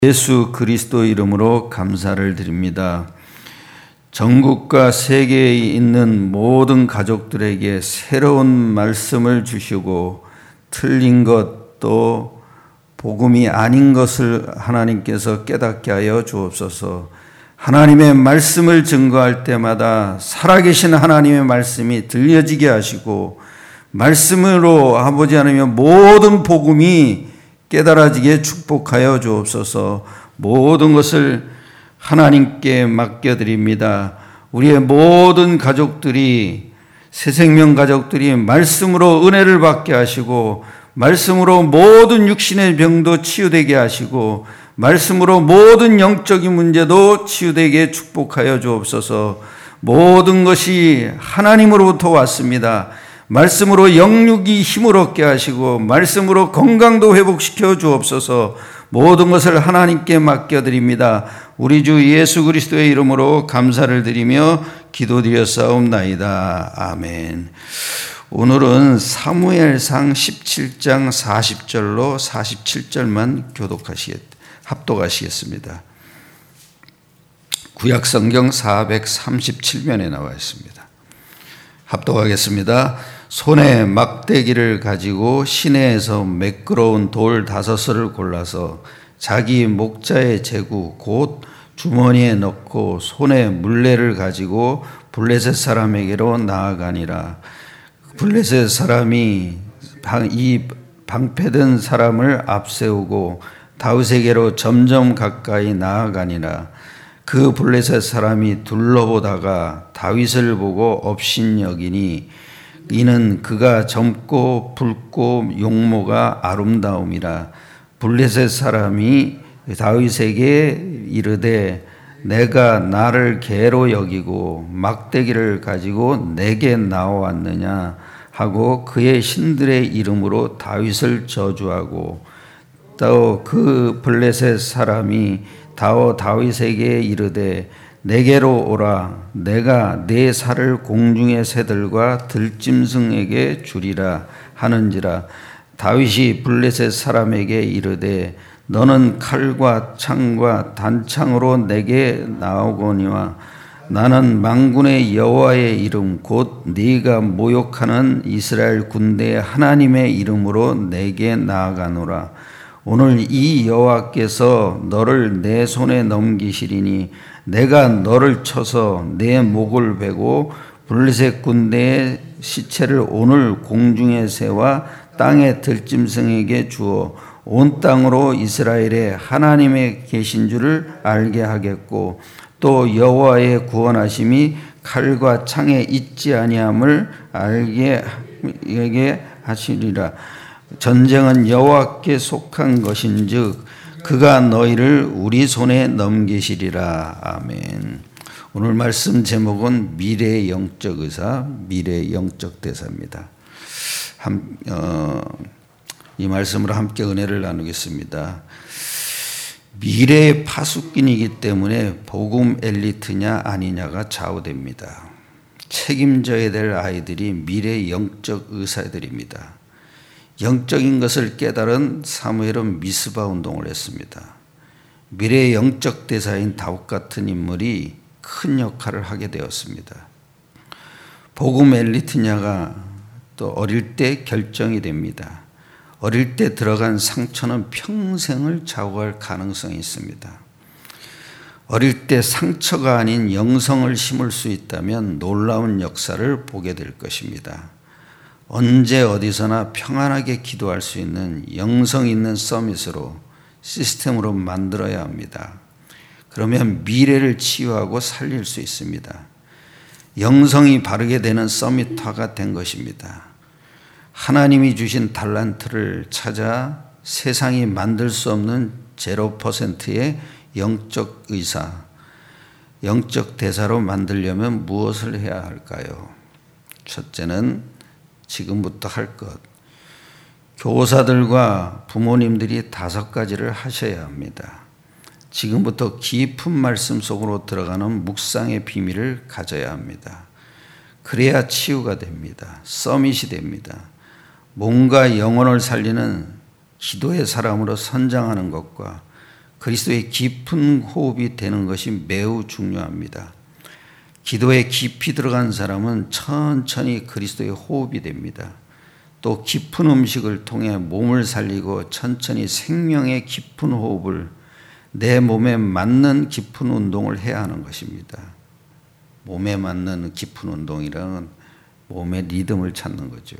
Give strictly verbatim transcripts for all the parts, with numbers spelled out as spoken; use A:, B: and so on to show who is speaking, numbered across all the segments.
A: 예수 그리스도 이름으로 감사를 드립니다. 전국과 세계에 있는 모든 가족들에게 새로운 말씀을 주시고 틀린 것도 복음이 아닌 것을 하나님께서 깨닫게 하여 주옵소서. 하나님의 말씀을 증거할 때마다 살아계신 하나님의 말씀이 들려지게 하시고 말씀으로 아버지 하나님 모든 복음이 깨달아지게 축복하여 주옵소서. 모든 것을 하나님께 맡겨드립니다. 우리의 모든 가족들이 새생명 가족들이 말씀으로 은혜를 받게 하시고 말씀으로 모든 육신의 병도 치유되게 하시고 말씀으로 모든 영적인 문제도 치유되게 축복하여 주옵소서. 모든 것이 하나님으로부터 왔습니다. 말씀으로 영육이 힘을 얻게 하시고 말씀으로 건강도 회복시켜 주옵소서. 모든 것을 하나님께 맡겨드립니다. 우리 주 예수 그리스도의 이름으로 감사를 드리며 기도드렸사옵나이다. 아멘. 오늘은 사무엘상 십칠 장 사십 절로 사십칠 절만 교독하시겠, 합독하시겠습니다. 구약성경 사백삼십칠 면에 나와 있습니다. 합독하겠습니다. 손에 막대기를 가지고 시내에서 매끄러운 돌 다섯을 골라서 자기 목자의 제구 곧 주머니에 넣고 손에 물레를 가지고 블레셋 사람에게로 나아가니라. 블레셋 사람이 이 방패든 사람을 앞세우고 다윗에게로 점점 가까이 나아가니라. 그 블레셋 사람이 둘러보다가 다윗을 보고 업신여기니 이는 그가 젊고 붉고 용모가 아름다움이라. 블레셋 사람이 다윗에게 이르되 내가 나를 개로 여기고 막대기를 가지고 내게 나왔느냐 하고 그의 신들의 이름으로 다윗을 저주하고 또 그 블레셋 사람이 다오 다윗에게 이르되 내게로 오라. 내가 네 살을 공중의 새들과 들짐승에게 주리라 하는지라. 다윗이 블레셋 사람에게 이르되 너는 칼과 창과 단창으로 내게 나오거니와 나는 만군의 여호와의 이름 곧 네가 모욕하는 이스라엘 군대의 하나님의 이름으로 내게 나아가노라. 오늘 이 여호와께서 너를 내 손에 넘기시리니 내가 너를 쳐서 내 목을 베고 블레셋 군대의 시체를 오늘 공중의 새와 땅의 들짐승에게 주어 온 땅으로 이스라엘의 하나님의 계신 줄을 알게 하겠고 또 여호와의 구원하심이 칼과 창에 있지 아니함을 알게 하시리라. 전쟁은 여호와께 속한 것인즉 그가 너희를 우리 손에 넘기시리라. 아멘. 오늘 말씀 제목은 미래의 영적 의사, 미래의 영적 대사입니다. 한, 어, 이 말씀으로 함께 은혜를 나누겠습니다. 미래의 파수꾼이기 때문에 복음 엘리트냐 아니냐가 좌우됩니다. 책임져야 될 아이들이 미래의 영적 의사들입니다. 영적인 것을 깨달은 사무엘은 미스바 운동을 했습니다. 미래의 영적 대사인 다윗 같은 인물이 큰 역할을 하게 되었습니다. 복음 엘리트냐가 또 어릴 때 결정이 됩니다. 어릴 때 들어간 상처는 평생을 좌우할 가능성이 있습니다. 어릴 때 상처가 아닌 영성을 심을 수 있다면 놀라운 역사를 보게 될 것입니다. 언제 어디서나 평안하게 기도할 수 있는 영성 있는 서밋으로 시스템으로 만들어야 합니다. 그러면 미래를 치유하고 살릴 수 있습니다. 영성이 바르게 되는 서밋화가 된 것입니다. 하나님이 주신 달란트를 찾아 세상이 만들 수 없는 제로 퍼센트의 영적 의사, 영적 대사로 만들려면 무엇을 해야 할까요? 첫째는 지금부터 할 것. 교사들과 부모님들이 다섯 가지를 하셔야 합니다. 지금부터 깊은 말씀 속으로 들어가는 묵상의 비밀을 가져야 합니다. 그래야 치유가 됩니다. 서밋이 됩니다. 몸과 영혼을 살리는 기도의 사람으로 선장하는 것과 그리스도의 깊은 호흡이 되는 것이 매우 중요합니다. 기도에 깊이 들어간 사람은 천천히 그리스도의 호흡이 됩니다. 또 깊은 음식을 통해 몸을 살리고 천천히 생명의 깊은 호흡을 내 몸에 맞는 깊은 운동을 해야 하는 것입니다. 몸에 맞는 깊은 운동이란 몸의 리듬을 찾는 거죠.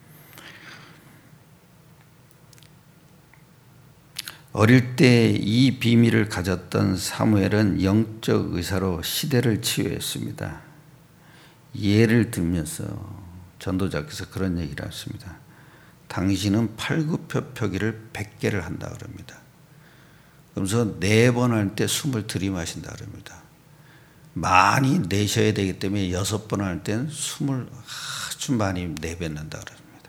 A: 어릴 때 이 비밀을 가졌던 사무엘은 영적 의사로 시대를 치유했습니다. 예를 들면서 전도자께서 그런 얘기를 했습니다. 당신은 팔굽혀펴기를 백 개를 한다 그럽니다. 그러면서 네 번 할 때 숨을 들이마신다 그럽니다. 많이 내셔야 되기 때문에 여섯 번 할 때는 숨을 아주 많이 내뱉는다 그럽니다.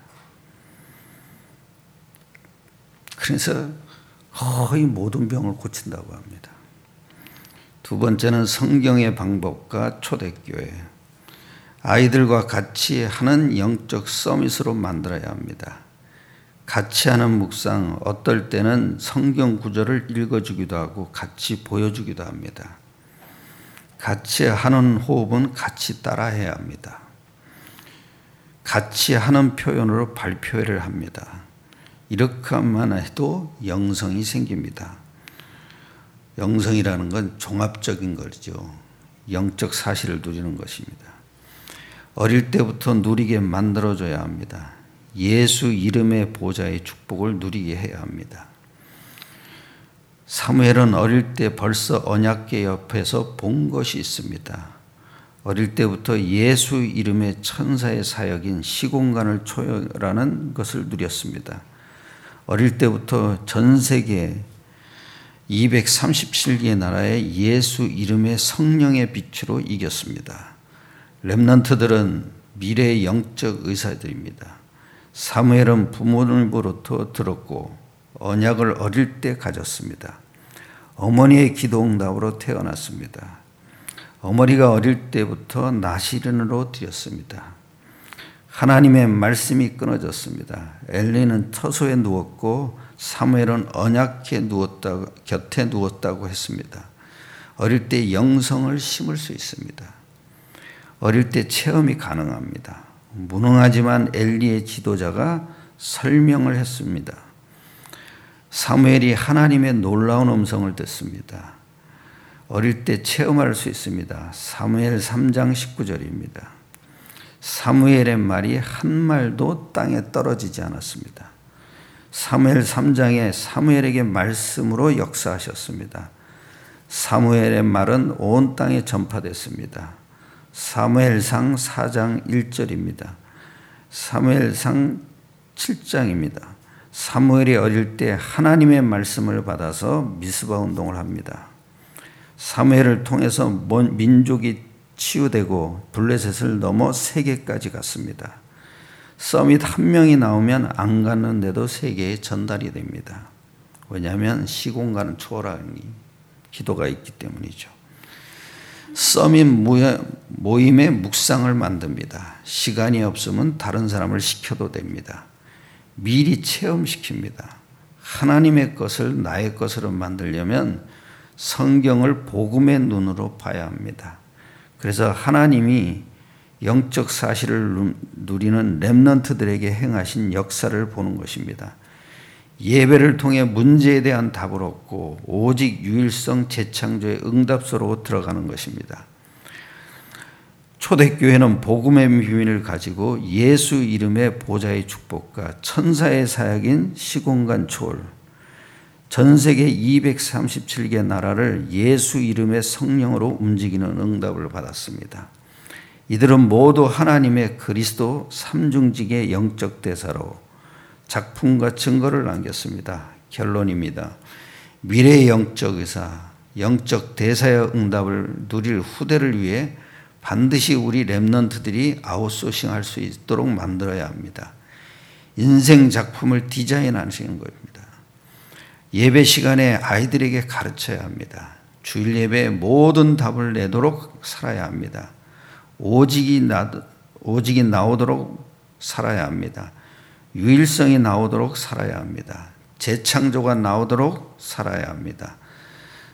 A: 그래서 거의 모든 병을 고친다고 합니다. 두 번째는 성경의 방법과 초대교회. 아이들과 같이 하는 영적 서밋으로 만들어야 합니다. 같이 하는 묵상, 어떨 때는 성경 구절을 읽어주기도 하고 같이 보여주기도 합니다. 같이 하는 호흡은 같이 따라해야 합니다. 같이 하는 표현으로 발표를 합니다. 이렇게만 해도 영성이 생깁니다. 영성이라는 건 종합적인 거죠. 영적 사실을 누리는 것입니다. 어릴 때부터 누리게 만들어줘야 합니다. 예수 이름의 보좌의 축복을 누리게 해야 합니다. 사무엘은 어릴 때 벌써 언약궤 옆에서 본 것이 있습니다. 어릴 때부터 예수 이름의 천사의 사역인 시공간을 초월하는 것을 누렸습니다. 어릴 때부터 전 세계 이백삼십칠 개의 나라의 예수 이름의 성령의 빛으로 이겼습니다. 렘넌트들은 미래의 영적 의사들입니다. 사무엘은 부모님으로부터 들었고 언약을 어릴 때 가졌습니다. 어머니의 기도 응답으로 태어났습니다. 어머니가 어릴 때부터 나시린으로 드렸습니다. 하나님의 말씀이 끊어졌습니다. 엘리는 처소에 누웠고 사무엘은 언약궤 누웠다, 곁에 누웠다고 했습니다. 어릴 때 영성을 심을 수 있습니다. 어릴 때 체험이 가능합니다. 무능하지만 엘리의 지도자가 설명을 했습니다. 사무엘이 하나님의 놀라운 음성을 듣습니다. 어릴 때 체험할 수 있습니다. 사무엘 삼 장 십구 절입니다. 사무엘의 말이 한 말도 땅에 떨어지지 않았습니다. 사무엘 삼 장에 사무엘에게 말씀으로 역사하셨습니다. 사무엘의 말은 온 땅에 전파됐습니다. 사무엘상 사 장 일 절입니다. 사무엘상 칠 장입니다. 사무엘이 어릴 때 하나님의 말씀을 받아서 미스바 운동을 합니다. 사무엘을 통해서 민족이 치유되고 블레셋을 넘어 세계까지 갔습니다. 서밋 한 명이 나오면 안 갔는데도 세계에 전달이 됩니다. 왜냐하면 시공간을 초월하는 기도가 있기 때문이죠. 서밋 모임의 묵상을 만듭니다. 시간이 없으면 다른 사람을 시켜도 됩니다. 미리 체험시킵니다. 하나님의 것을 나의 것으로 만들려면 성경을 복음의 눈으로 봐야 합니다. 그래서 하나님이 영적 사실을 누리는 렘넌트들에게 행하신 역사를 보는 것입니다. 예배를 통해 문제에 대한 답을 얻고 오직 유일성 재창조의 응답소로 들어가는 것입니다. 초대교회는 복음의 비밀을 가지고 예수 이름의 보좌의 축복과 천사의 사역인 시공간 초월, 전 세계 이백삼십칠 개 나라를 예수 이름의 성령으로 움직이는 응답을 받았습니다. 이들은 모두 하나님의 그리스도 삼중직의 영적 대사로 작품과 증거를 남겼습니다. 결론입니다. 미래의 영적 의사, 영적 대사의 응답을 누릴 후대를 위해 반드시 우리 렘넌트들이 아웃소싱할 수 있도록 만들어야 합니다. 인생 작품을 디자인하시는 겁니다. 예배 시간에 아이들에게 가르쳐야 합니다. 주일 예배에 모든 답을 내도록 살아야 합니다. 오직이, 나, 오직이 나오도록 살아야 합니다. 유일성이 나오도록 살아야 합니다. 재창조가 나오도록 살아야 합니다.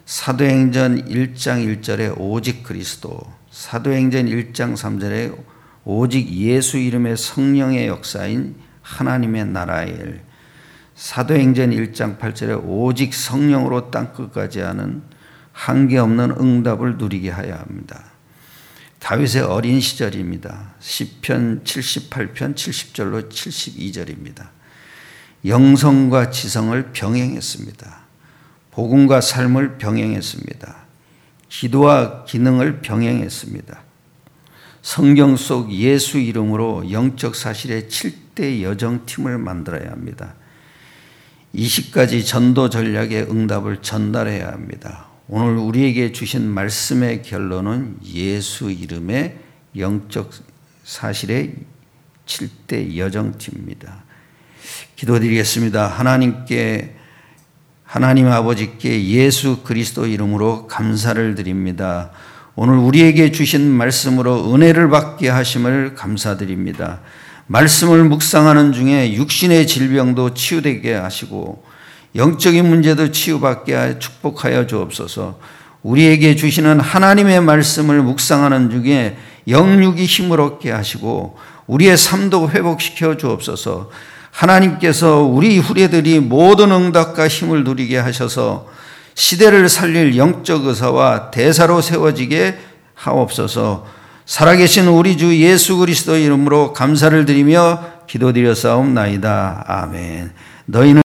A: 사도행전 일 장 일 절에 오직 그리스도, 사도행전 일 장 삼 절에 오직 예수 이름의 성령의 역사인 하나님의 나라의 일, 사도행전 일 장 팔 절에 오직 성령으로 땅끝까지 하는 한계없는 응답을 누리게 하여야 합니다. 다윗의 어린 시절입니다. 시편 칠십팔 편 칠십 절로 칠십이 절입니다. 영성과 지성을 병행했습니다. 복음과 삶을 병행했습니다. 기도와 기능을 병행했습니다. 성경 속 예수 이름으로 영적 사실의 칠 대 여정팀을 만들어야 합니다. 이십 가지 전도 전략의 응답을 전달해야 합니다. 오늘 우리에게 주신 말씀의 결론은 예수 이름의 영적 사실의 칠 대 여정팀입니다. 기도드리겠습니다. 하나님께, 하나님 아버지께 예수 그리스도 이름으로 감사를 드립니다. 오늘 우리에게 주신 말씀으로 은혜를 받게 하심을 감사드립니다. 말씀을 묵상하는 중에 육신의 질병도 치유되게 하시고 영적인 문제도 치유받게 하여 축복하여 주옵소서. 우리에게 주시는 하나님의 말씀을 묵상하는 중에 영육이 힘을 얻게 하시고 우리의 삶도 회복시켜 주옵소서. 하나님께서 우리 후대들이 모든 응답과 힘을 누리게 하셔서 시대를 살릴 영적 의사와 대사로 세워지게 하옵소서. 살아계신 우리 주 예수 그리스도 이름으로 감사를 드리며 기도드려 싸움나이다. 아멘. 너희는